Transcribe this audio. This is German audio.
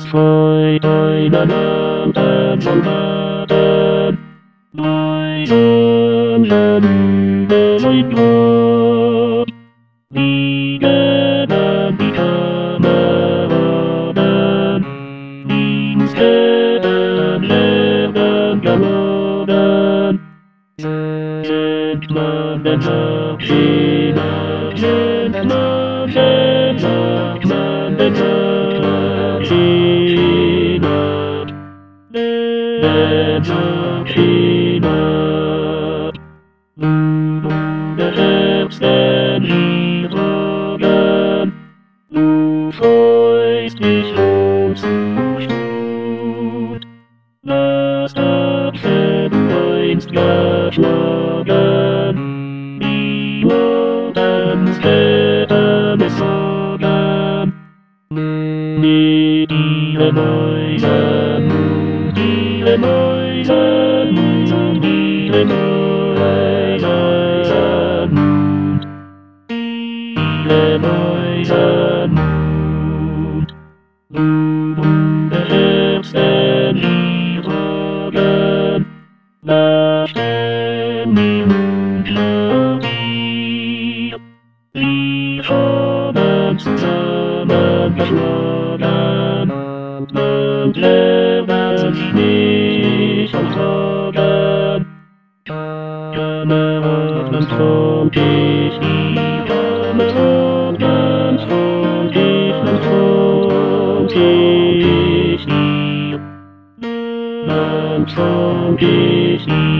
das voneinander soldaten, Neuanlern bescheucht Gott, liegen an die Kameraden, Dienstherren lernen geworden, sind man den Abschied, sind man den Abschied, den Abschied. Der Herbst den Liebhaben, du freust dich zum Stut. Lass Abschied einst geschlagen, die Wortens Väter besorgen. Mit ihren Häusern, ihren Häusern, ihren Häusern, ihren Häusern. Der Herbst den Liebhaben, da stehen die Hündler hier. Sie haben zusammengeschlagen und lernen sich nicht vertragen. Kameraden freundlich, Kameraden freundlich, freundlich, freundlich.